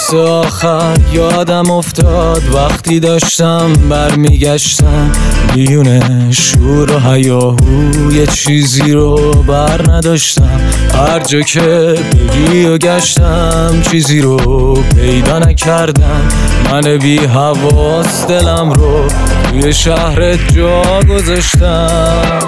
واسه آخر یادم افتاد وقتی داشتم برمیگشتم بیونه شور و هیاهو، یه چیزی رو بر نداشتم. هر جا که بگی و گشتم چیزی رو پیدا نکردم. من بی حواس دلم رو توی شهرت جا گذاشتم.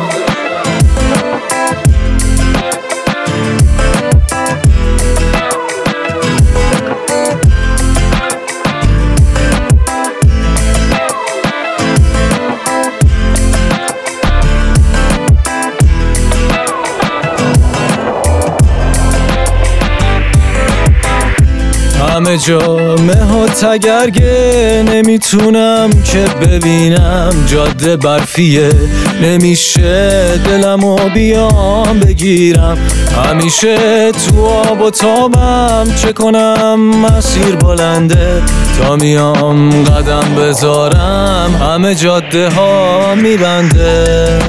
همه جامه ها تگرگه، نمیتونم که ببینم جاده برفیه. نمیشه دلمو بیام بگیرم، همیشه تو آب و تابم. چه کنم مسیر بلنده تا میام قدم بذارم، همه جاده ها میبنده.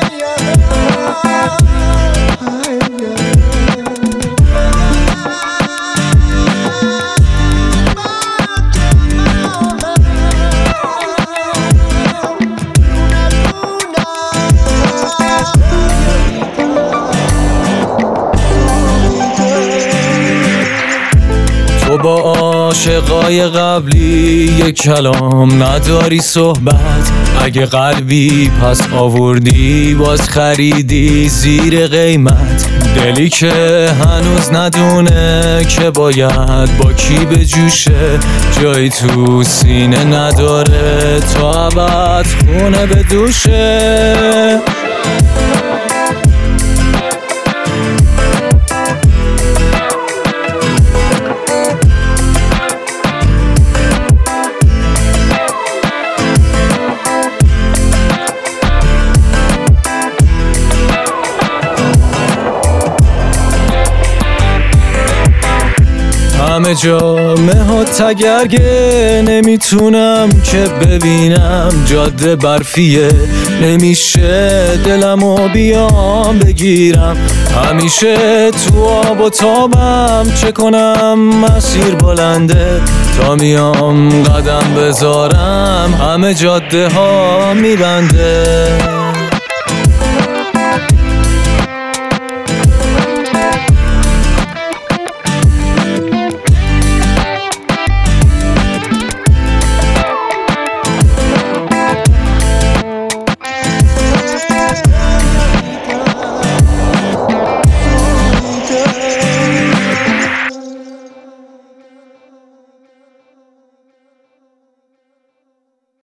تو با عاشقای قبلی یک کلام نداری صحبت. اگه قلبی پس آوردی باز خریدی زیر قیمت. دلی که هنوز ندونه که باید با کی بجوشه، جایی تو سینه نداره تا ابد خونه بدوشه. همه جامه ها تگرگه، نمیتونم که ببینم جاده برفیه. نمیشه دلمو بیام بگیرم، همیشه تو آب و تابم. چه کنم مسیر بلنده تا میام قدم بذارم، همه جاده ها میبنده.